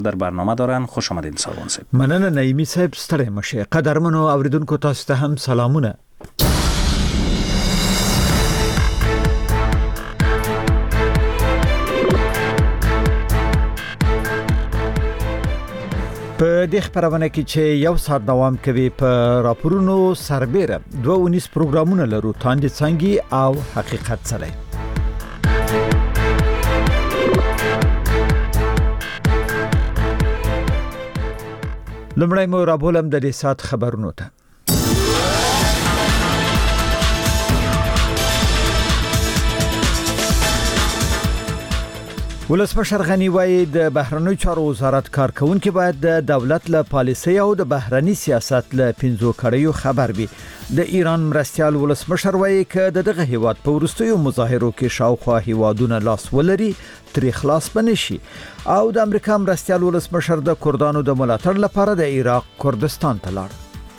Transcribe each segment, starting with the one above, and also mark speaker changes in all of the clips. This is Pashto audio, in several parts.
Speaker 1: در برنامه دارن. خوش آمدین سروان صاحب.
Speaker 2: مننه نعیمی صاحب، ستړی مشه. قدرمنو اوریدونکو تاسو ته هم سلامونه. په دې خبرونه کې چې یو ساعت دوام کوي په راپورونو سربېره 2 پروګرامونه لرو، تاندې څنګه او حقیقت سره. لمړی مو رابولم د دې سات خبرونو ته. ولسمشر غنی وایي د بهرنیو چارو وزارت کارکونکو باید د دولت له پالیسۍ او د بهرنی سیاست له پنځو کړیو خبر وي. د ایران مرستيال ولسمشر وایي ک دغه هیواد په ورستیو مظاهرو کې شاوخوا هیوادونه لاس ولري تر خلاص بنشي، او د امریکا مرستيال ولسمشر د کردانو د ملاتړ لپاره د عراق کردستان ته لاړ.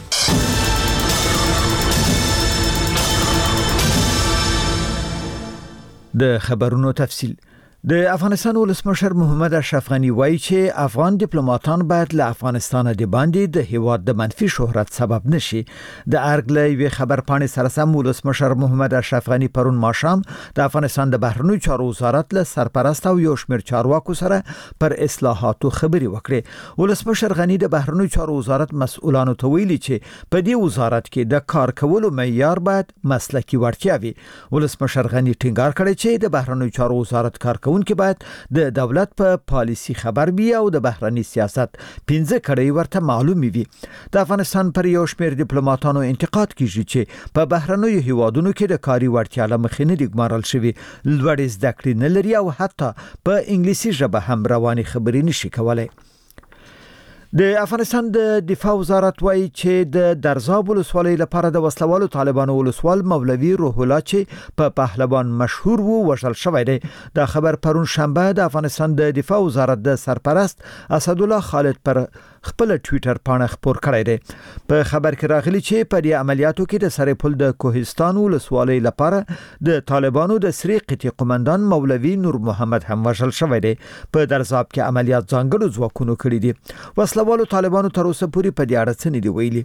Speaker 2: د خبرونو تفصیل. د افغانستان ولسمشر محمد اشرف غنی وایي چې افغان ډیپلوماټان باید له افغانستان د باندې د هیواد د منفي شهرت سبب نشي. د ارګلې خبر پاڼې سره سم ولسمشر محمد اشرف غنی پرون ماښام د افغانستان د بهرنیو چارو وزارت له سرپرست او یو شمېر چارواکو سره پر اصلاحاتو خبري وکړې. ولسمشر غنی د بهرنیو چارو وزارت مسؤلانو ته ویلي چې په دې وزارت کې د کار کولو معیار باید مسلکي وړتیا وي. ولسمشر غنی ټینګار کړی چې د بهرنیو چارو وزارت کارکونکو باید د دولت په پالیسي خبر بي او د بهرنی سیاست 15 کړي ورته معلومي وي. د افغانستان پر یو شمېر ډیپلوماټانو انتقاد کیږي چې په بهرنیو هیوادونو کې د کاري وړتیا لمخې نه ډیګمارل شوی، لوړ زده کړې نه لري او حتی په انګلیسي ژبه هم رواني خبرې نشي کولای. د افغانستان د دفاع وزارت وایي چې د درزاب ولسوالۍ لپاره د وسلوالو طالبانو ولسوال مولوي روح الله چې په پهلوان مشهور وو وژل شوی دی. دا خبر پرون شنبه د افغانستان د دفاع وزارت د سرپرست اسد الله خالد پر خپل ټوئیټر پاڼه خبر کړی دی. په خبر کې راغلی چې په دې عملیاتو کې د سرپل د کوهستان ولسوالۍ لپاره د طالبانو د سری قطي قومندان مولوي نور محمد هم وژل شوی دی. په درزاب کې عملیات ځانګړو ځواکونو کړی دي. وسلوالو طالبانو تر اوسه پورې په دې اړه څه نه دی ویلي.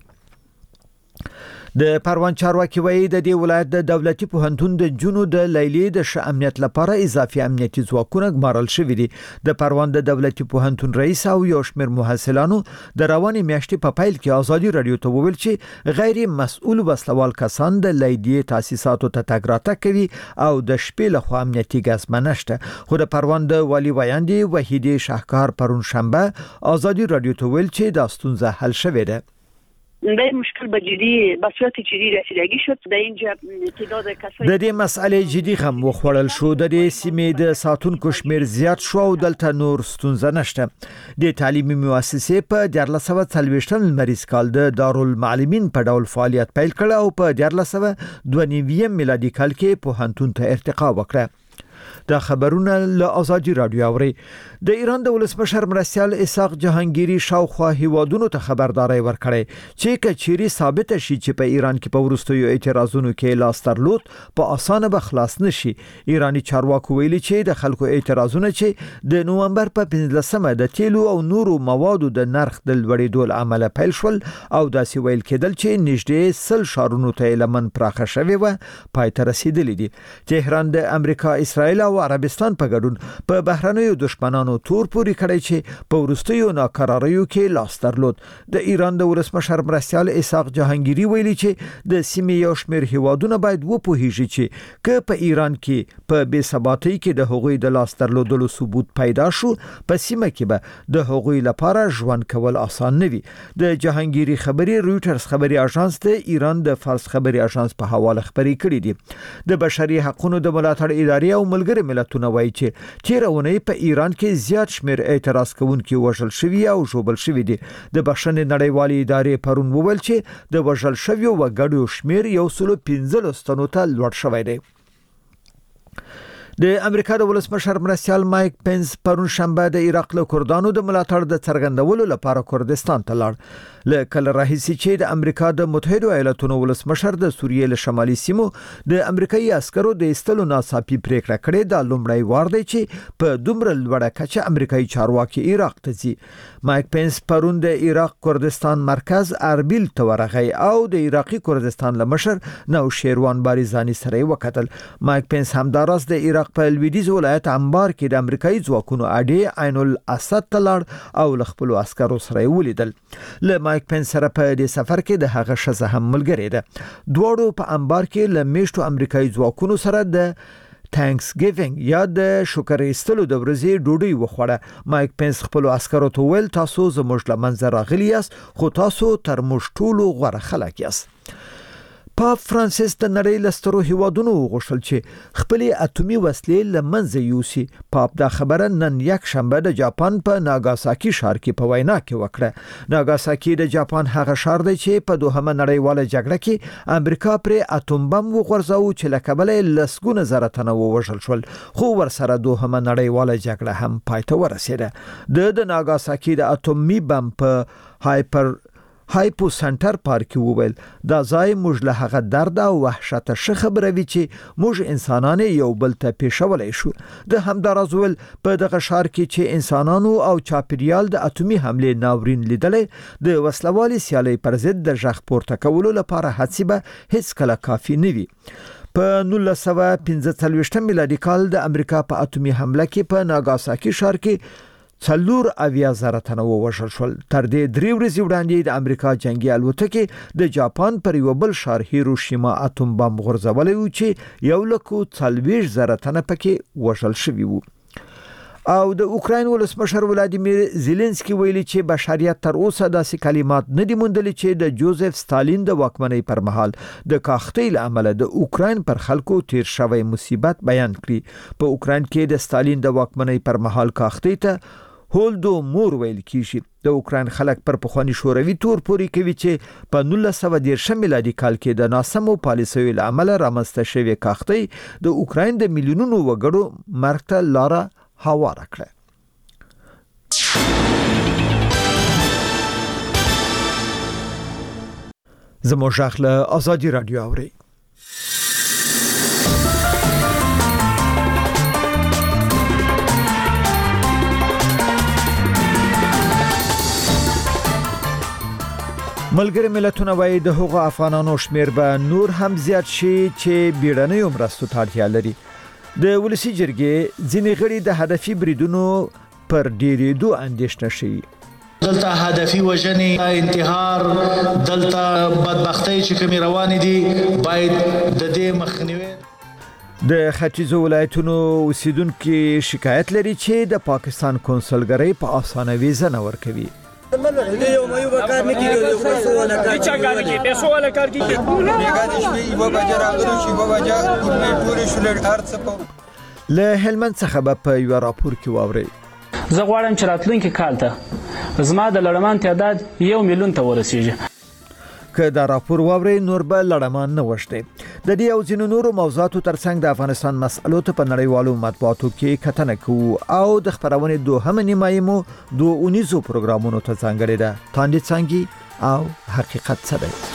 Speaker 2: د پروان چارواکي وایي د دې ولایت د دولتي پوهنتون د جنو د لیلې د ش امنیت لپاره اضافي امنیتي ځواکونه ګمارل شوی دي. د پروان د دولتي پوهنتون رئیس او یو شمېر محصلانو د رواني میاشتې په پیل کې ازادي رادیو ته وویل چې غیر مسؤل وسلوال کسان د لیدې تاسیساتو ته تګ راتګ کوي او د شپې له خوا امنیتي ګز منشته. خو د پروان د والی ویاندې وحیدې شاهکار پرون شنبه ازادي رادیو ته ویل چې دا ستونزه حل شوې ده.
Speaker 3: به مشکل به جدی به صورت جدی رسیدگی شد. در اینجا تعداد کسایی
Speaker 2: د دې مسئله جدي هم وخوړل شو. د دې سیمې د ساتونکو شمیر زیات شو او دلته نور ستونزه نشته. د تعلیمي مؤسسې په 1440 لمریز کال د دارالمعلمین په ډول فعالیت پیل کړ او په 1492 میلادي کال کې پوهنتون ته ارتقا وکړه. دا خبرونه له ازادي رادیو اوري. د ایران د ولسمشر مرستيال اسحاق جهانگیری شاوخوا هیوادونو ته خبرداري ورکړي چې کچيري ثابت شي چې په ایران کې په ورستیو اعتراضونو کې لاس درلود په اسانه به خلاص نشي. ایرانی چارواکو ویلي چې د خلکو اعتراضونه چې د نومبر په 15مه د تیلو او نورو موادو د نرخ د لوړېدو عمله پیل شول او داسې ویل کېدل چې نږدې 100 شهرونو ته لمن پراخه شوی و پای ته رسیدلی دي. تهران د امریکا، اسرائیل او عربستان په ګډون په بهرنیو دشمنانو تور پوري کړی چې په ورستیو ناکراریو کې لاس درلود. د ایران د ولسمشر مرستيال اسحاق جهانگیری ویلي چې د سیمې یو شمېر هیوادونه باید وپوهیږي چې که په ایران کې په بې ثباتۍ کې د هغوی د لاس درلودلو ثبوت پیدا شو، په سیمه کې به د هغوی لپاره ژوند کول آسان نه وي. د جهانگیری خبري رويټرز خبري اژانس د ایران د فارس خبري اژانس په حواله خبري کړې دي. د بشري حقوقو د ملاتړ ادارې او ملګری ملتونه وایي چې تیرونه په ایران کې زیات شمیر اعتراض کوونکي وژل شوی او ژوبل شوی دي. د بخښنې نړیوالې ادارې پرون وویل چې د وژل شویو وګړو شمیر 115 تنو ته لوړ شوی دی. د امریکا د ولسمشر مرستیال مایک پنس پرون شنبه د عراق له کردانو د ملاتړ د څرګندولو لپاره کردستان ته لاړ. له کله راهیسې چې د امریکا د متحده ایالاتونو ولسمشر د سوریې له شمالي سیمو د امریکایي عسکرو د ایستلو ناڅاپي پریکړه کړې ده لومړی وار دی چې په دومره لوړه کچه امریکایي چارواکي عراق ته ځي. مایک پنس پرون د عراق کردستان مرکز اربیل ته ورغی او د عراقي کردستان له مشر نوشیروان باریزانی سره وکتل. مایک پنس همداراز د عراق په لویدیځ ولایت انبار کې د امریکایي ځواکونو اډې عین الاسد ته لاړ او له خپل عسکرو سره ولیدل. له مایک پنس سره په دې سفر کې د هغه شزه هم ملګری ده. دواړو په انبار کې له میشتو امریکایي ځواکونو سره د تانکس گیوینګ یا د شکر ایستلو د ورځې ډوډۍ وخوړه. مایک پنس خپل عسکرو ته ویل تاسو زموږ له منځه راغلي یاست خو تاسو تر موږ ټولو غوره خلک یاست. پاپ فرانسیس د نړۍ له سترو هیوادونو وغوښتل چې خپل اټومي وسلې له منځه یوسي. پاپ دا خبره نن یک شنبه د جاپان په ناګاساکي ښار کې په وینا کې وکړه. ناګاساکي د جاپان هغه ښار دی چې په دوهمه نړیواله جګړه کې امریکا پر اټوم بم وغورځاو چې له کبله لسګونه زره تنه ووژل شول خو ورسره دوهمه نړیواله جګړه هم پای ته ورسېده. د ناګاساکي د اټومي بم په هایپو سنټر پارک وویل دا ځای موږ له هغه درد او وحشت خبره وی چې موږ انسانان یو بل ته پیښولای شو. د همداراز ول په دغه ښار کې چې انسانانو او چاپیریال د اټومي حمله ناورین لیدلې د وسلوالي سیالي پر ضد د ژغ پورته کولو لپاره هڅې به هیڅ کله کافي نه وي. په 1945 میلادي کال د امریکا په اټومي حمله کې په ناګاساکي ښار کې 4,000 تنه ووژل شول. تر دې 3 ورځې وړاندې د امریکا جنگي الوتکې د جاپان پر یو بل ښار هیروشیما اټوم بم غورځولې و چې 1,40,000 تنه پکې وژل شوي وو. او د اوکراین ولسمشر ولادیمیر زيلنسکي ویلي چې بشریت تر اوسه داسې کلمات نه دي موندلي چې د جوزف ستالین د واکمنۍ پر مهال د کاختۍ لامل د اوکراین پر خلکو تیر شوی مصیبت بیان کړي. په اوکراین کې د ستالین د واکمنۍ پر مهال کاختۍ ته هولدو مور ویل کیږي. د اوکراین خلک پر پخوانی شوروي تور پوري کوي چې په 1913 میلادي کال کې د ناسمو پالیسیو لامل رامنځته شوی کاختۍ د اوکراین د میلیونونو وګړو مرګ ته لار هواره کړه. زموږ شاخله آزادی رادیو اوري. ملګری ملتونه وايي د هغو افغانانو شمیر به نور هم زیات شي چې بیړنۍ مرستو ته اړتیا لري. د ولسی جرګې ځینې غړي د هدفي بریدونو پر ډیرېدو اندېښنه شي.
Speaker 4: دلته هدفي وژنې انتحار دلته بدبختۍ چې کوم روان دي باید د دې مخنیوي.
Speaker 2: د ختیځو ولایتونو اوسیدونکو شکایت لري چې د پاکستان کنسولګرۍ په اسانه ویزه نه ورکوي. له هلمند څخه په یو راپور کې واوري
Speaker 5: زه غواړم چې راتلونکي کال ته زما د لړمان تعداد 1 میلیون ته ورسیږي.
Speaker 2: که دا راپور واوري نور به لړمان نه وشته. د دې او ځینو نورو موضوعاتو ترڅنګ د افغانستان مسألو ته په نړیوالو مطبوعاتو کې کتنه کوو او د خبرونې دوهمه نیمایي مو دوه اونیزو پروګرامونو ته ځانګړې ده. تاندې څنګه او حقیقت څه دی؟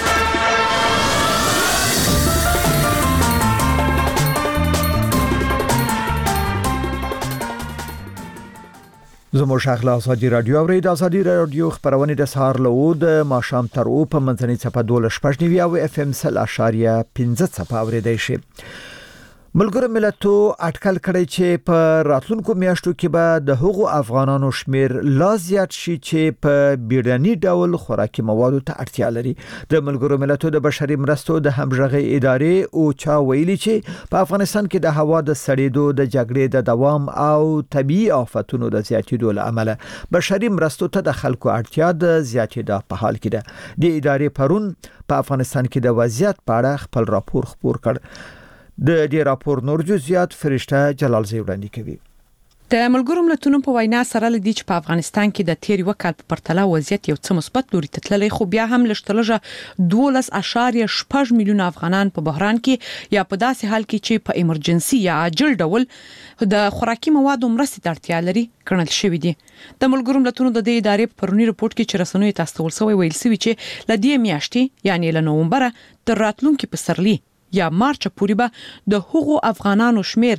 Speaker 2: زموږ شاخله آزادی رادیو اوري. د آزادی رادیو خبرونه د سهار له د ماښام تر او په منځنۍ چپه 12.9 او اف ام 0.15 چپه اوریدای شي. ملګرو ملتو اټکل کړی چې په راتلونکو میاشتو کې به د هغو افغانانو شمیر لا زیات شي چې په بیړني ډول خوراکي موادو ته اړتیا لري. د ملګرو ملتو د بشري مرستو د همغږي ادارې او چا ویلي چې په افغانستان کې د هوا د سړېدو د جګړې د دوام او طبيعي آفتونو د زیاتېدو لامل بشري مرستو ته د خلکو اړتیا د زیاتېدو په حال کې ده. د ادارې پرون په افغانستان کې د وضعیت په اړه خپل راپور خپور کړ. د دې راپور نور جزئیات فرشته جلال زی وړاندې کوي.
Speaker 6: د ملګرو ملتونو په وینا سره لدی چې په افغانستان کې د تیر وکال په پرتله وضعیت یو څه مثبت لوري ته تللی، خو بیا هم لږ 12.8 میلیون افغانان په بحران کې یا په داسې حال کې چې په ایمرجنسي یا عاجل ډول د خوراکي موادو مرستې ته اړتیا لري ګڼل شوی دي. د ملګرو ملتونو د دې ادارې په پرونی رپورت کې چې رسنیو ته استول شوی ویل شوی چې لدی میاشتې یعنی له نومبر تر راتلونکي پسرلي یا مارچ پورې به د هغو افغانانو شمیر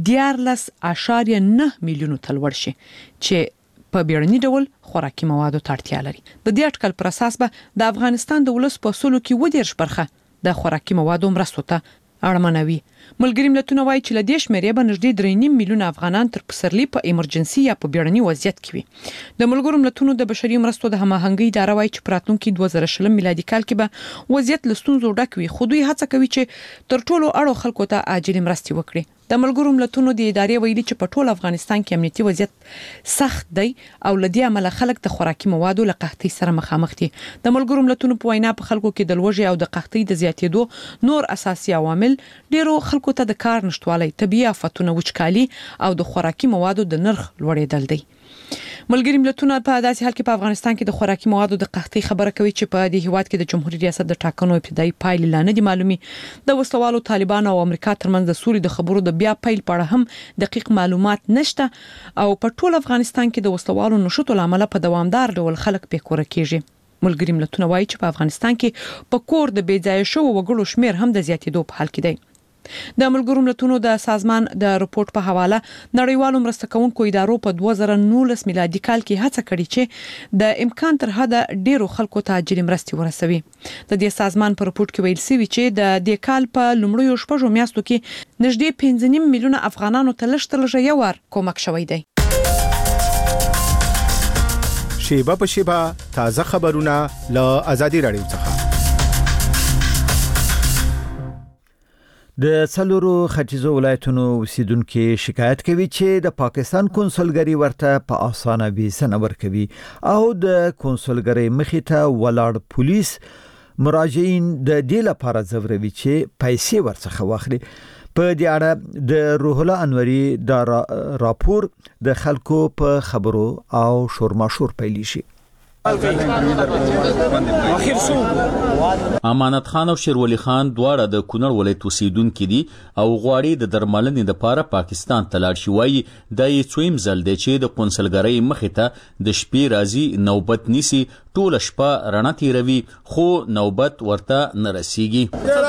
Speaker 6: 14.9 میلیونو ته لوړ شي چې په بیړني ډول خوراکي موادو ته اړتیا لري. د دې اټکل پر اساس به د افغانستان د ولس په سلو کې 10% د خوراکي موادو مرستو ته اړمنوي. ملګری ملتونه وایي چې لدې شمیرې به نږدې 3.5 میلیون افغانان تر پسرلي په ایمرجنسي یا په بیړني وضعیت کې وي. د ملګرو ملتونو د بشري مرستو د هماهنګۍ اداره وایي چې په راتلونکي 2020 میلادي کال کې به وضعیت له ستونزو ډک وي، خو دوی هڅه کوي چې تر ټولو اړو خلکو ته عاجل مرستې وکړي. د ملګرو ملتونو د ادارې ویلي چې په ټول افغانستان کې امنیتي وضعیت سخت دی او لدې عمله خلک د خوراکي موادو له قحطۍ سره مخامخ دي. د ملګرو ملتونو په وینا په خلکو کې د لوږې او د قحطۍ د زیاتېدو نور اساسي عوامل ډیرو خلکو ته د کار نشټوالی، طبيعي آفتونه، وچکالي او د خوراکي موادو د نرخ لوړېدل دي. ملګری ملتونه په داسې حال کې په افغانستان کې د خوراکي موادو د قحطۍ خبره کوي چې په دې هیواد کې د جمهوریت ریاست د ټاکنو ابتدایي پایلې لا نه دي معلومي. د وسلوالو طالبان او امریکا ترمنځ د سولې د خبرو د بیا پیل په اړه هم دقیق معلومات نشته او په ټول افغانستان کې د وسلوالو نشټو لامل په دوامدار ډول خلک بیکوره کیږي. ملګری ملتونه وایي چې په افغانستان کې په کور د بېځایه شوو وګړو شمیر هم د زیاتېدو په حال کې دی. د ملګرو ملتونو د سازمان د رپورت په حواله نړیوالو مرسته کوونکو ادارو په 2019 میلادي کال کې هڅه کړې چې د امکان تر حده ډیرو خلکو ته عاجل مرستې ورسوي. د دې سازمان په رپورت کې ویل شوی چې د دې کال په لومړیو شپږو میاشتو کې نږدې 5.5 میلیون افغانانو ته لږ یو وار کومک شوی دی.
Speaker 7: شیبه په شیبه تازه خبرونه له آزادي رادیو څخه.
Speaker 2: د څلورو ختیځو ولایتونو اوسیدونکو شکایت کوي چې د پاکستان کنسولګری ورته په اسانه ویزه نه ورکوي او د کنسولګری مخې ته ولاړ پولیس مراجعین د دې لپاره ځوروي چې پیسې ورڅخه واخلي. په دې اړه د روح الله انوري د راپور د خلکو په خبرو او شورماشور پیل شي.
Speaker 8: امانت خان او شیرولی خان دواړه د کونړ ولایت اوسیدونکو دي او غواړي د درملنې لپاره پاکستان ته لاړ شي. وایي د یوڅویم ځل دی چې د کنسولګری مخې ته د شپې راځي نوبت نیسي، ټول شپه رڼا تیروي خو نوبت ورته نه رسیږي.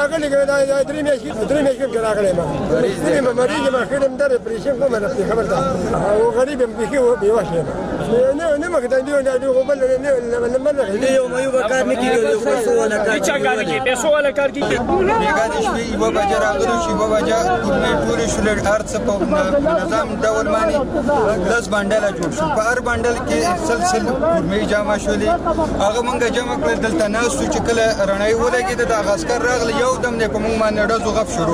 Speaker 9: هغه مونږه جمع کړل دلته ناسو چې کله رڼای ولګید د غاسکر راغلی یو دم نه کوم باندې ډزو غف شروع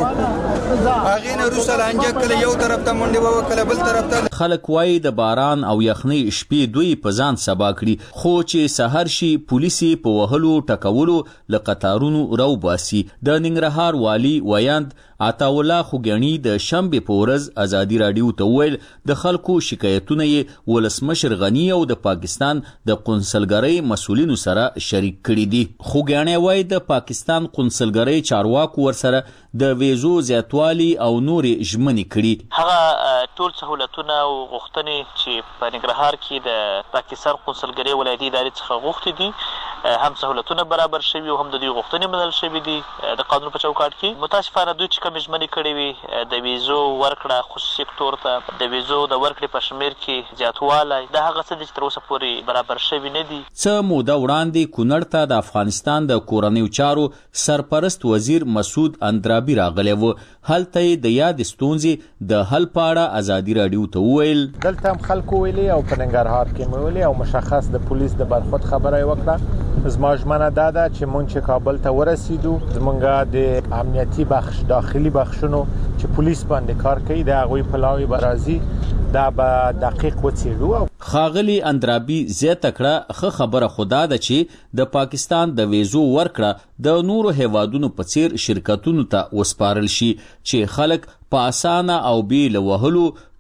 Speaker 9: هغه نه روسل انجا کله یو طرف ته منډي وو کله بل طرف ته.
Speaker 8: خلک وایي د باران او یخنۍ شپې دوی په ځان سبا کړي خو چې سحر شي پولیسي په وهلو ټکولو له قطارونو راو باسي. د ننګرهار والی ویاند عطاوالله خوګنی د شنبه په ورځ آزادي رادیو ته ویل د خلکو شکایتونه یې ولسمشر غنی او د پاکستان د قونسلګری مسولینو سره شریک کړي دي. خوګنی وایي د پاکستان قونسلګری چارواکو ورسره د ویزو زیاتوالی او نورې ژمنې کړي.
Speaker 10: هغه ټول سہولتونه او غوښتنې چې په ننګرهار کې د پاکستان قونسلګری ولایتي ادارې څخه غوښتي دي هم سہولتونه برابر شوي او هم د دې غوښتنې منل شوي دي د قانون په چوکاټ کې. متاسفانه دوی چې کوم ژمنې کړې وي د ویزو ورکړه خصوصي سکتور ته د ویزو د ورکړې په شمیر کې زیاتوالی دا هغه څه دي چې تر اوسه پورې برابر شوي نه دي.
Speaker 8: څه موده وړاندې کونړ ته د افغانستان د کورنیو چارو سرپرست وزیر مسعود اندرابي راغلی و. هلته یې د یادې ستونزې د حل په اړه ازادي رادیو ته وویل.
Speaker 11: دلته هم خلکو ویلي او په ننګرهار کې مې ویلي او مشخص د پولیس د برخورد خبره یې وکړه. زما ژمنه دا ده چې مونږ چې کابل ته ورسېدو زمونږ د امنیتي بخش داخلي بخشونو چې پولیس باندې کار کوي د هغوی پلاوی به راځي دا به دقیق وڅېړو.
Speaker 8: ښاغلي اندرابي زیاته کړه ښه خبره خدا ده چې د پاکستان د ویزو ورکړه د نورو هیوادونو په څیر شرکتونو ته وسپارل شي چې خلک په اسانه او بې له وهلو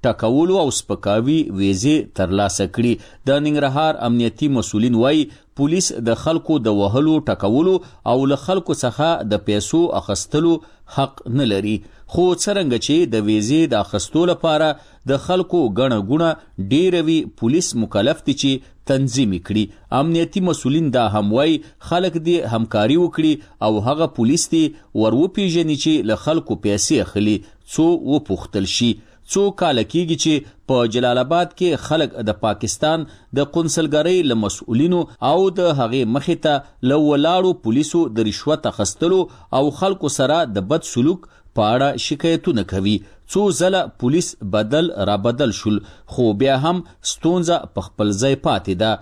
Speaker 8: ټکولو او سپکاوي ویزې ترلاسه کړي. د ننګرهار امنیتي مسؤلین وایي پولیس د خلکو د وهلو ټکولو او له خلکو څخه د پیسو اخیستلو حق نه لري. خو څرنګه چې د ویزې د اخیستو لپاره د خلکو ګڼه ګوڼه ډیره وي، پولیس مکلف دي چې تنظیم کړي. امنیتي مسؤلین دا هم وایي خلک دې همکاري وکړي او هغه پولیس دې ور وپیژني چې له خلکو پیسې اخلي، څو وپوښتل شي. څو کاله کېږي چې په جلال آباد کې خلک د پاکستان د قونسلګرۍ له مسؤلینو او د هغې مخې ته له ولاړو پولیسو د رشوت اخیستلو او خلکو سره د بد سلوک په اړه شکایتونه کوي. څو ځله پولیس بدل را بدل شول، خو بیا هم ستونزه په خپل ځای پاتې ده.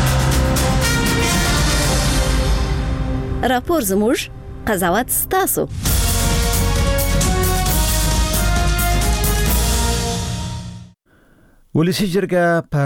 Speaker 12: راپور زموږ، قضاوت ستاسو.
Speaker 2: ولسی جرګه پر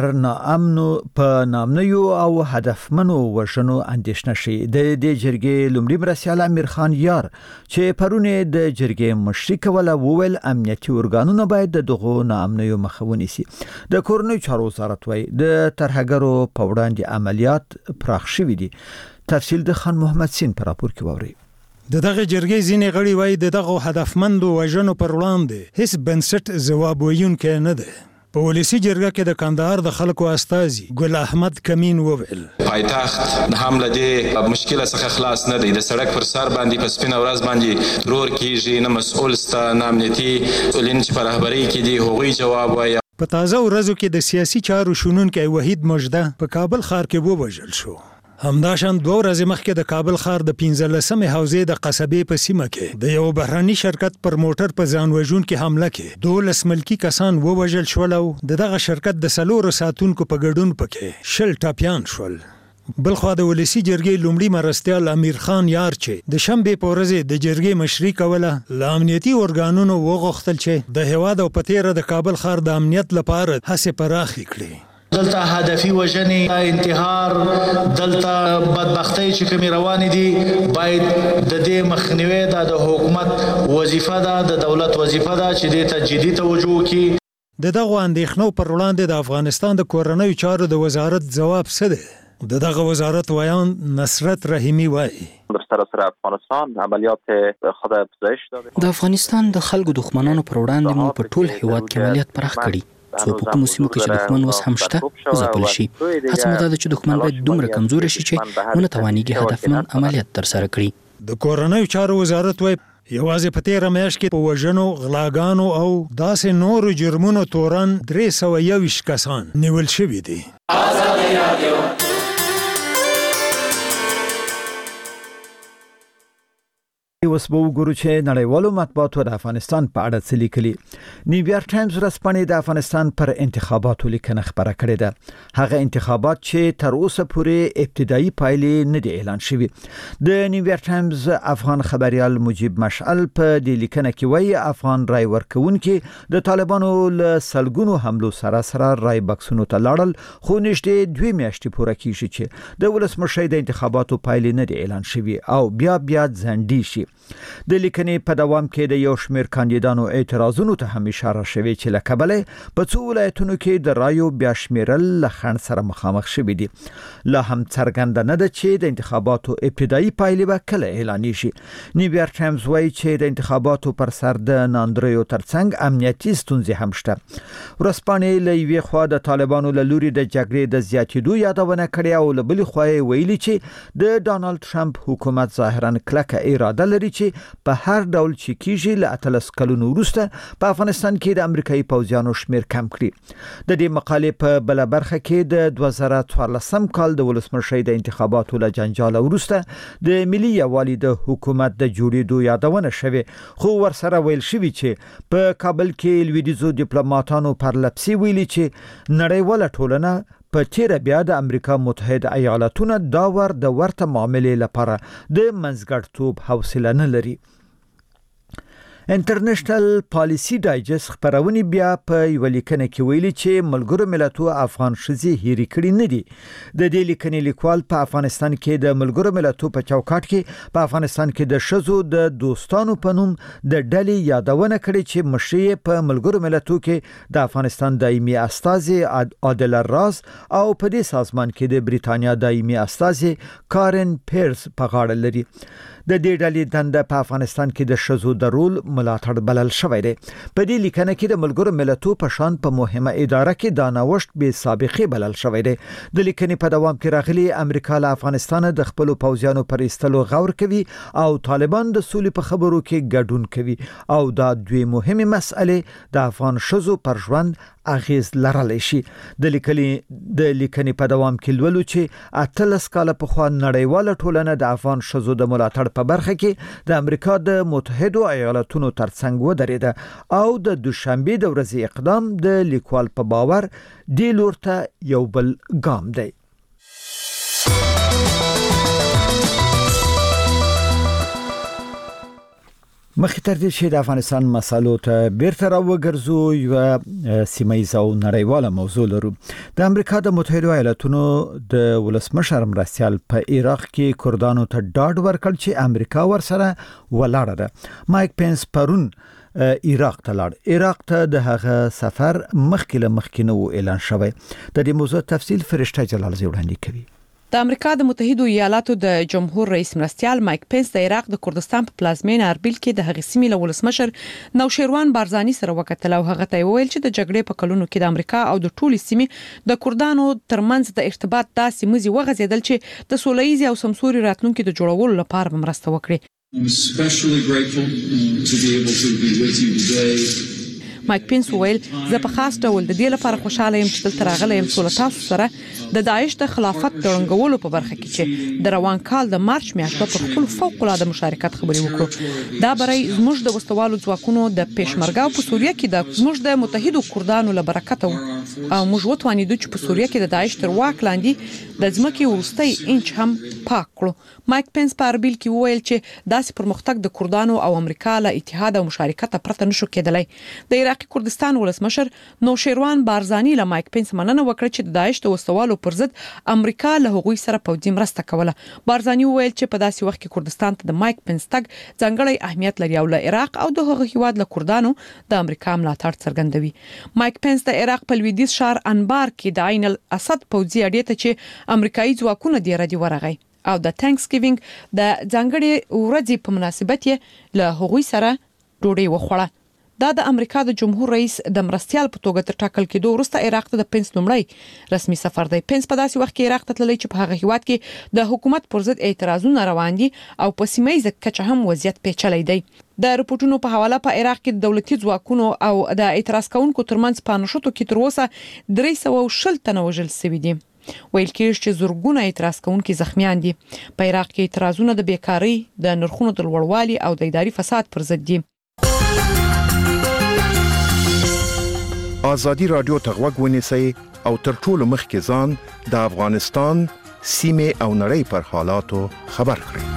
Speaker 2: نامنیو او هدفمنو وژنو اندېښنه شي. د دې جرګې لومړي مرستیال امیر خان یار چې پرونه د جرګې مشري کوله وویل امنیتي ارګانونه باید دغه نامنیو مخه ونیسي. د کورنۍ چارو وزارت وایي د ترهګرو په وړاندې عملیات پراخ شوي دي. تفصیل د خان محمد سین په راپور کې ووري.
Speaker 13: د دغه جرګې ځینې غړي وایي د دغه هدفمندو وژنو پر وړاندې هیڅ بنسټ ځواب ویونکی نه دی. په ولسی جرګه کې د کندهار د خلکو استازي ګل احمد کمین وویل
Speaker 14: پایتخت حمله دې مشکله څخه خلاص نه دی. د سړک پر سر باندې په سپینه ورځ باندې رور کیږي، نه مسؤل ستا نه امنیتي مسؤلین چې په رهبرۍ کې دي هغوی جواب وایي.
Speaker 13: په تازه ورځو کې د سیاسي چارو شنونکی وحید مجده په کابل ښار کې ووژل شو. همداشان 2 ورځې مخکې د کابل ښار د 15مې حوزې د قصبې په سیمه کې د یو بهراني شرکت پر موټر په ځان وژونکې حمله کې 12 ملکی کسان ووژل شول او دغه شرکت د 4 ساتونکو په ګډون پکې 20 ټاپیان شول. بلخوا د ولسی جرګې لومړي مرستیال امیر خان یار چې د شنبې په ورځ د جرګې مشري کوله، له امنیتي ارګانونو وغوښتل چې د هیواد او پتیره د کابل ښار د امنیت لپاره هڅې پراخې کړي.
Speaker 4: دلته هدفي وژنې، انتحار، دلته بدبختۍ چې کومې روانې دي باید د دې مخنیوی د حکومت وظیفه ده، د دولت وظیفه ده چې دې ته جدي توجه وکړي.
Speaker 13: د دغه اندېښنو پر وړاندې د افغانستان د کورنیو چارو د وزارت ځواب څه دی؟ د دغه وزارت ویان نصرت رحیمی وایي
Speaker 15: در سراسر افغانستان عملیات خود افزایش داده.
Speaker 16: د افغانستان د خلکو دښمنانو پر وړاندې مو په ټول هیواد کې عملیات پراخ کړي. څو په کومو سیمو کې چې دښمن اوس هم شته وځپل شي. هڅه مو دا ده چې دښمن باید دومره کمزوری شي چې ونه توانیږي هدفمند عملیات ترسره کړي.
Speaker 13: د کورنیو چارو وزارت وایي یوازې په تیره میاشت کې په وژنو، غلاګانو او داسې نورو جرمونو تورن 321 کسان نیول شوي دي.
Speaker 2: اوس به وګورو چې نړیوالو مطبوعاتو د افغانستان په اړه څه لیکلي. نیویارک ټایمز ورځپاڼه د افغانستان پر انتخاباتو لیکنه خبره کړې ده. هغه انتخابات چې تر اوسه پورې ابتدایي پایلې نه دي اعلان شوي. د نیویارک ټایمز افغان خبريال مجيب مشعل په دې لیکنه کې وایي افغان رای ورکوونکي د طالبانو له سلګونو حملو سره رای بکسونو ته لاړل، خو نږدې 2 میاشتې پوره کیږي چې د ولسمشر د انتخاباتو پایلې نه دي اعلان شوي او بیا ځنډي شي. د لیکنې په دوام کې د یو شمېر کاندیدانو اعتراضونو ته هم اشاره شوې چې له کبله په څو ولایتونو کې د رایو بیا شمیرل له خنډ سره مخامخ شوي دي. لا هم څرګنده نه ده چې د انتخاباتو ابتدایي پایلې به کله اعلانېږي. نیویارک ټایمز وایي چې د انتخاباتو پر سر د ناندریو ترڅنګ امنیتي ستونزې هم شته. ورځپاڼې له یوې خوا د طالبانو له لوري د جګړې د زیاتېدو یادونه کړې او له بلې خوا یې ویلي چې د ډانلډ ټرمپ حکومت ظاهراً کلکه اراده لري چې په هر ډول چې کیږي له 13 کلونو وروسته په افغانستان کې د امریکایي پوځیانو شمیر کم کړي. د دې مقالې په بل برخه کې د 2014 کال د ولسمشر د انتخاباتو له جنجال وروسته د ملي یووالي د حکومت د جوړېدو یادونه شوه، خو ورسره ویل شوی چې په کابل کې لویدیزو ډیپلوماټانو پر لپسي ویلي چې نړیواله ټولنه په تیره بیا د امریکا متحده ایالاتونو دا د ورته معاملې لپاره د منځګړتوب حوصله نه لري. انټرنیشنل پالیسی ډایجست خبرونه بیا په یو لیکنه کې ویلي چې ملګرو ملتونو افغان شذي هېري کړی نه دي. د دې لیکنې لیکوال په افغانستان کې د ملګرو ملتونو په چوکاټ کې په افغانستان کې د شذو د دوستانو په نوم د ډلې یادونه کړې چې مشري په ملګرو ملتونو کې د افغانستان دایمي استازي عادل راز او په دې سازمان کې د بریتانیا دایمي استازي کارن پیرس په غاړه لري. د دې ډلې دنده په افغانستان کې د شذو د رول ملاتړ بلل شوی دی. په دې لیکنه کې د ملګرو ملتونو په شان په مهمه اداره کې دا نوښت به سابقه بلل شوی دی. د لیکنې په دوام کې راغلي امریکا له افغانستان د خپل پوځیانو پر ایستلو غور کوي او طالبان د سولې په خبرو کې ګډون کوي او دا دوی مهمه مسئله د افغان شذو پر ژوند اغیز لرلی شي. د لیکنې په دوام کې لولو چې 18 کال پخوا نړیواله ټولنه د افغان شذو د ملاتړ په برخه کې د امریکا د متحده ایالاتونو ترڅنګ ودرېده او د دوشنبه د ورځې اقدام د لیکوال په باور د لورته یو بل ګام دی. مخکې تر دې چې د افغانستان مسالو ته بیرته راوګرځو یو سیمه‌ییزه او نړیواله موضوع لرو. د امریکا د متحده ایالاتونو د ولسمشر مرستیال په عراق کې کردانو ته ډاډ ورکړ چې امریکا ورسره ولاړه ده. مایک پینس پرون عراق ته لاړ. عراق ته د هغه سفر مخکې نو اعلان شوی. د دې موضوع تفصیل فرشته جلال زی وړاندې کوي.
Speaker 6: د امریکا د متحده ایالاتو د جمهور رئیس مرستیال مایک پینس د عراق د کردستان په پلازمینه اربیل کې د هغې سیمې له ولسمشر نوشیروان بارزانی سره وکتل او هغه ته ویل چې د جګړې په کلونو کې د امریکا او د ټولې سیمې د کردانو ترمنځ د ارتباط داسې مزي وغځیدل چې د سوله‌ییز او سمسوري راتلونکو د جوړولو لپاره مرسته وکړي.
Speaker 17: I'm especially grateful to be able to be with you today.
Speaker 6: مایک پینس ویل زه په خاص ډول د دې لپاره خوشاله یم چې دلته راغلی یم څو له تاسو سره د داعش د خلافت د رنګولو په برخه کې چې د روان کال د مارچ میاشتې په خپل فوق العاده مشارکت خبرې وکړو. دا برای زموږ د وسوالو ځواکونو د پېشمرګاو په سوریه کې د زموږ د متحدو کردانو له برکته او موږ وتوانیدو چې په سوریه کې د داعش تر واک لاندې د ځمکې وروستی انچ هم پاک کړو. مایک پینس په اربیل کې وویل چې داسې پرمختګ د کردانو او امریکا له اتحاد او مشارکت پرته نشو کېدلی. د عراقي کردستان ولسمشر نوشیروان بارزانی له مایک پینس مننه وکړه چې د داعش د وسوالو پر ضد امریکا له هغوی سره پوځي مرسته کوله. بارزانی وویل چې په داسې وخت کې کردستان ته د مایک پینس تګ ځانګړی اهمیت لري او له عراق او د هغه هیواد له کردانو د امریکا ملاتړ څرګندوي. مایک پینس د عراق په لویدیځ ښار انبار کې د عین الاسد پوځي اډې ته چې امریکایي ځواکونه دی ردی ورغی او د تانکس ګیوینګ د ځانګړي ورځې په مناسبت یې له هغوی سره ډوډۍ وخوړه. دا د امریکا د جمهور رئیس د مرستیال په توګه تر ټاکل کېدو وروسته عراق ته د پینس لومړی رسمي سفر دی. پینس په داسې وخت کې عراق ته تللی چې په هغه هیواد کې د حکومت پر ضد اعتراضونه روان دي او په سیمه‌ییزه کچه هم وضعیت پیچلی دی. د رپورټونو په حواله په عراق کې د دولتي ځواکونو او د اعتراض کوونکو ترمنځ په نشټو کې تر اوسه 320 تنه وژل شوي دي. ویل کېږي چې زورګونه اعتراض کوونکي زخمیان دي. په عراق کې اعتراضونه د بیکاری، د نرخونو د لوړوالي او د اداري فساد پر ضد دي.
Speaker 7: آزادی رادیو ته غوږ ونیسئ او تر ټولو مخکې ځان د افغانستان سیمې او نړۍ پر حالاتو خبر کړئ.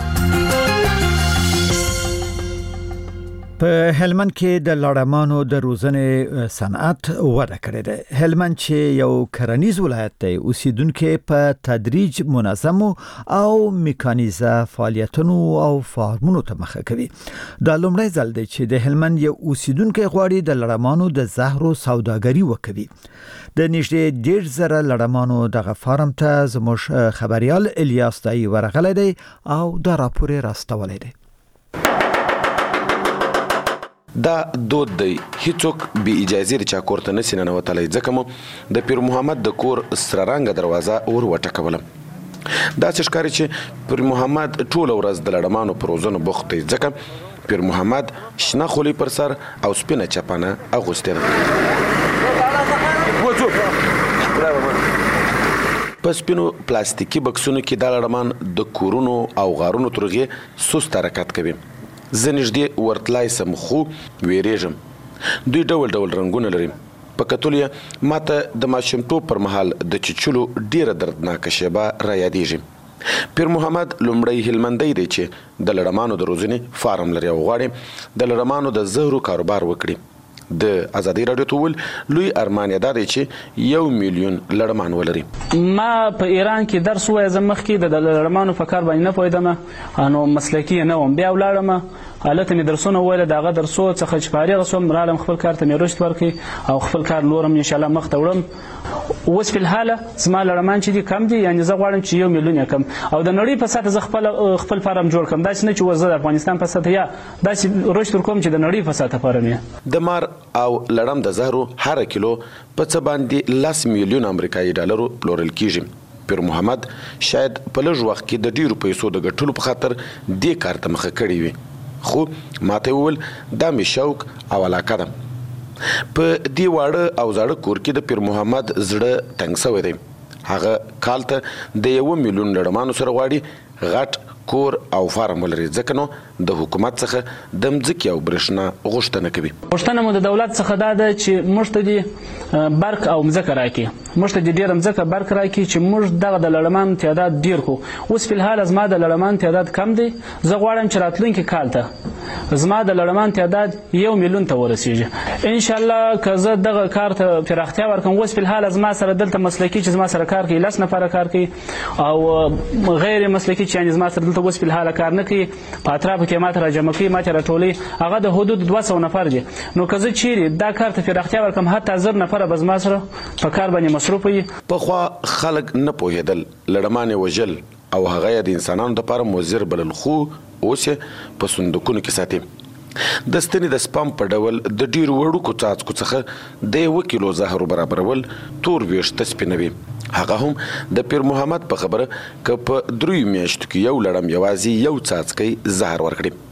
Speaker 2: په هلمند کې د لاړمانو د روزنې صنعت وده کړې ده. هلمند چې یو کرنیز ولایت دی اوسیدونکو په تدریج منظم او میکانیزه فعالیتونو او فارمونو ته مخه کوي. دا لومړی ځل دی چې د هلمند یو اوسیدونکو غواړي د لاړمانو د زهرو سوداګري وکړي. د نږدې 1.5 لړمانو دغه فارم ته زموږ خبريال الیاس دای ورغلی دی او دا راپور راستولی دی.
Speaker 18: دا دود دی هیڅوک به اجازه لري چې کور ته نسی ننوتلی ځکه مو د پیر محمد د کور سره رنګ دروازه ور وټکوله. دا څه ښکاري چې پیر محمد ټول ورځ د لړمانو پر روزنو بوخت دی ځکه پیر محمد شنه خولي پر سر او سپینه چپنه اغوستې په سپینو پلاستیکي بکسونو کې دا لړمان د کورونو او غارونو ترغه سست حرکت کوي. زه نږدې ورتلای سم خو ویریږم. دوی ډول ډول رنګونه لري. په کتل یې ماته د ماشومتوب پر مهال د چچلو ډیره دردناکه شیبه را یادېږي. پیر محمد لومړی هلمندی دی چې د لړمانو د روزنې فارم لري او غواړي د لړمانو د زهرو کاروبار وکړي. د ازادي رادیو ټول لوی ارمان یې دا دی چې 1 میلیون لړمان ولري.
Speaker 5: ما په ایران کې درس وای زمخ کې د لړمانو په کار باندې نه پوهیدم نو مسلکی نه وم بیا ولاړم حالت مې درسونه ویل دغه درسو څخه چې فارغ شوم رالم خپل کار ته مې رشد ورکړي او خپل کار لورم ان شاء الله مخ ته وړم. اوس په الحاله زما لړمان چې دي کم دي یعنی زه غواړم چې 1 میلیون کم او د نړۍ په سطح زه خپل فارم جوړ کړم دا چې نه چې وزه د افغانستان په سطح یا دا چې رشد کوم چې د نړۍ په سطح فارم یې.
Speaker 18: د مار او لړم د زهرو هر کیلو په څه باندې 10 میلیون امریکایي ډالرو پلورل کیږي. پیر محمد شاید په لږ وخت کې د ډیرو پیسو د ګټلو په خاطر دې کار ته مخه کړې وي خو ماته وویل دا مې شوق او علاقه ده. په دې واړه او زاړه کور کې د پیر محمد زړه تنګ شوی دی. هغه کال ته د 1 میلیون لړمانو سره غواړي غټ کور او فارم ولري ځکه نو د حکومت څخه د مځکې او برېښنا غوښتنه کوي.
Speaker 5: غوښتنه مو د دولت څخه دا ده چې موږ ته دې برق او مځکه راکړي موږ ته دې ډېره مځکه برق راکړي چې موږ دغه د لړمان تعداد ډېر کړو. اوس په الحال زما د لړمان تعداد کم دی زه غواړم چې راتلونکي کال ته زما د لړمان تعداد 1 میلیون ته ورسیږي ان شاء الله که زه دغه کار ته پراختیا ورکړم. اوس په الحال زما سره دلته مسلکي چې زما سره کار کوي 10 نفره کار کوي او غیر مسلکي چې یعنی زما سره اوس په الحال کار نه کوي په اطرافو کې ماته راجمع کوي ماته راټولي هغه د حدود 200 نفر دي. نو که زه چیرې دا کار ته پراختیا ورکړم حتی 1000 نفره به زما سره په کار باندې مصروف وي.
Speaker 18: پخوا خلک نه پوهېدل لړمانې وژل او هغه د انسانانو لپاره مضر بلل خو اوس په صندوقونو کې ساتي. د ستنې د سپم په ډول د ډیرو وړوکو څاڅکو څخه د 1 کیلو زهرو برابرول تور ویښته سپینوي. هغه هم د پیر محمد په خبره که په 3 میاشتو کې یو لړم یوازې یو څاڅکی زهر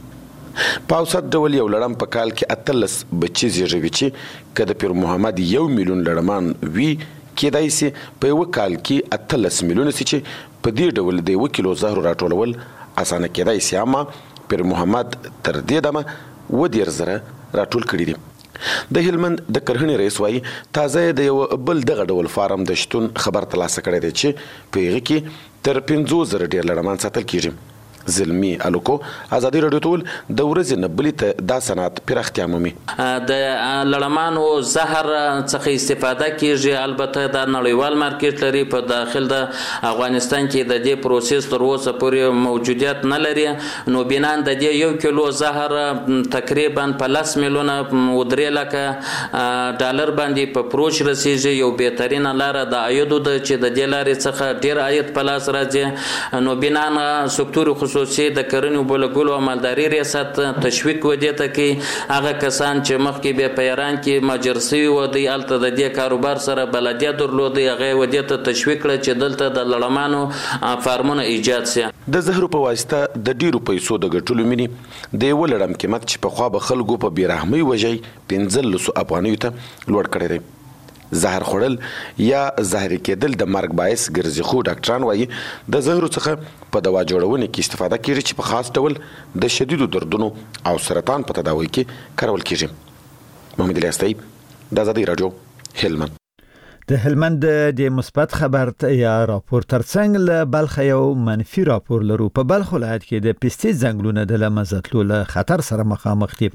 Speaker 18: ورکړي په اوسط ډول یو لړم په کال کې 18 بچي زیږوي چې که د پیر محمد 1 میلیون لړمان وي کېدای شي په یو کال کې 18 میلیون سي چې په دې ډول د 1 کیلو زهرو راټولول اسانه کېدای شي اما پیر محمد تر دې دمه 10,000 راټول کړي دي. د هلمند د کرهنې رئیس وايي تازه د یو بل دغه ډول فارم د شتون خبر ترلاسه کړی دی چې په هغه کې تر 50,000 ډیر لړمان ساتل کیږي. زلمی الوکو ازادي رادیو ټول د ورځې نه بلې ته دا صنعت پراختیا مومي.
Speaker 19: د لړمانو زهر څخه استفاده کیږي البته د نړیوال مارکیټ لري په داخل د افغانستان کې د دې پروسس تر اوسه پورې موجودیت نه لري نو بنان د دې 1 کیلو زهر تقریبا په 10 میلیونه و 3 لکه ډالر باندې په پروش رسیږي. یو بهترینه لار د عایدو د چې د دې لارې څخه ډیر عاید په لاس راځي نو بنان سکتور خصوصي د کرنې وبلګلو او مالداري ریاست تشویق ودې ته کې هغه کسان چې مخکې به په ایران کې ماجر شوي و دی الته د دې کاروبار سره بلدیه درلودي هغه ودې ته تشویق کړ چې دلته د لړمانو فارمونه ایجاد شي.
Speaker 18: د زهرو په واسطه د ډیرو پیسو د ګټلو مینی د یو لړم قیمت چې په خوا به خلکو په بیرحمۍ وجای 15 افغانیو ته لوړ کړی دی. زهر خوړل یا زهري کېدل د مرګ باعث ګرځي خو ډاکټران وایي د زهرو څخه په دوا جوړونه کې استفاده کیږي چې په خاص ډول د شدیدو دردونو او سرطان په تداوی کې کارول کیږي. محمد الیاس د ازادي رادیو هلمند.
Speaker 2: د هلمند د مثبت خبر یا راپور ترڅنګ له بلخ یو منفي راپور لرو. په بلخ ولایت کې د پستې ځنګلونه د لمزتلو له خطر سره مخامخ دي.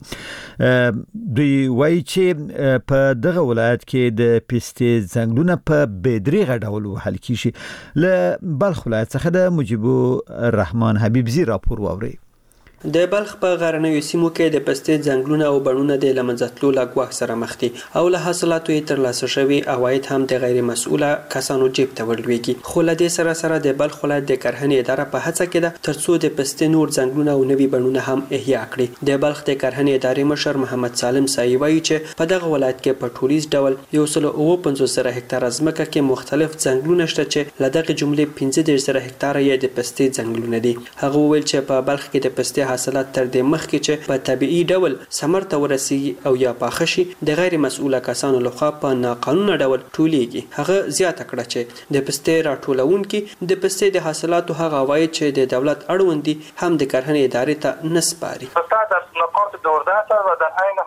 Speaker 2: دوی وایي چې په دغه ولایت کې د پستې ځنګلونه په بېدریغه ډول وهل کیږي. له بلخ ولایت څخه د مجيب الرحمن حبیبزي راپور واوري.
Speaker 20: د بلخ په غرنیو سیمو کې د پستې ځنګلونه او بڼونه د لمنځتلو له ګواښ سره مخ دي او له حاصلاتو یې ترلاسه شوي عواید هم د غیر مسؤله کسانو جیب ته ورلویږي. خو له دې سره سره د بلخ ولایت د کرهنې اداره په هڅه کې ده ترڅو د پستې نور ځنګلونه او نوي بڼونه هم احیا کړي. د بلخ د کرهنې ادارې مشر محمد سالم سایي وایي چې په دغه ولایت کې په ټولیز ډول 150 هکتاره ځمکه کې مختلف ځنګلونه شته چې له دغه جملې 15 هکتاره یې د پستې ځنګلونه دي. هغه وویل چې په بلخ کې د پستې حاصلات تر دې مخکې چې په طبيعي ډول ثمر ته ورسیږي او یا پاخه شي د غیر مسؤله کسانو لخوا په ناقانونه ډول ټولیږي. هغه زیاته کړه چې د پستې راټولونکي د پستې د حاصلاتو هغه عواید چې د دولت اړوند دي هم د کرهنې ادارې ته نسپاري.
Speaker 21: استاد از نقاط دوردست و در عین حال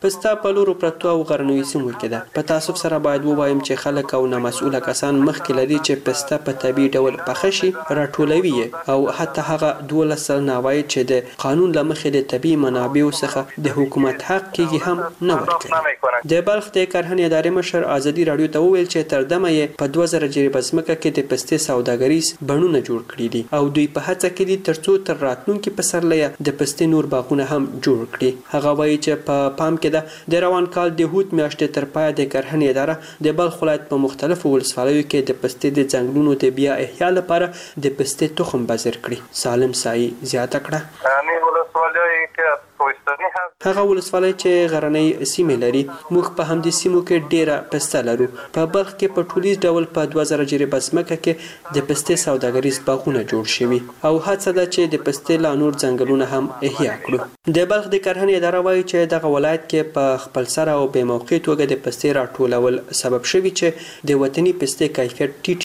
Speaker 20: پسته په لورو پرتو او غرنیو سیمو کې ده. په تاسف سره باید ووایم چې خلک او نامسؤله کسان مخکې لري چې پسته په طبي ډول پخه شي، راټولوي او حتی هغه 12 سلنه عواید چې د قانون له مخې د طبي منابعو څخه د حکومت حق کېږي هم نه ورکوي. د بلخ د کرهنې ادارې مشر ازادي راډیو ته وویل چې تر دمه یې په 2000 جریبه ځمکه کې د پستې سوداګریز بڼونه جوړ کړي دي او دوی په هڅه کې دي ترڅو تر راتلونکي پسرلیه د پستې نور باغونه هم جوړ کړي. هغه وایي چې په پام کې ده د روان کال د هوت میاشتې تر پایه د کرهنې اداره د بلخ ولایت په مختلفو ولسوالیو کې د پستې د ځنګلونو د بیا احیا لپاره د پستې تخم بذر کړي. سالم سایي زیاته کړه هغه ولسوالۍ چې غرنۍ سیمې لري موږ په همدې سیمو کې ډیره پسته لرو. په بلخ کې په ټولیز ډول په 2000 جریبه ځمکه کې د پستې سوداګریز باغونه جوړ شوي او هڅه ده چې د پستې لا نور ځنګلونه هم احیا کړو. د بلخ د کرهنې اداره وایي چې دغه ولایت کې په خپل سره او بې موقع توګه د پستې راټولول سبب شوي چې د وطني پستې کیفیت ټیټ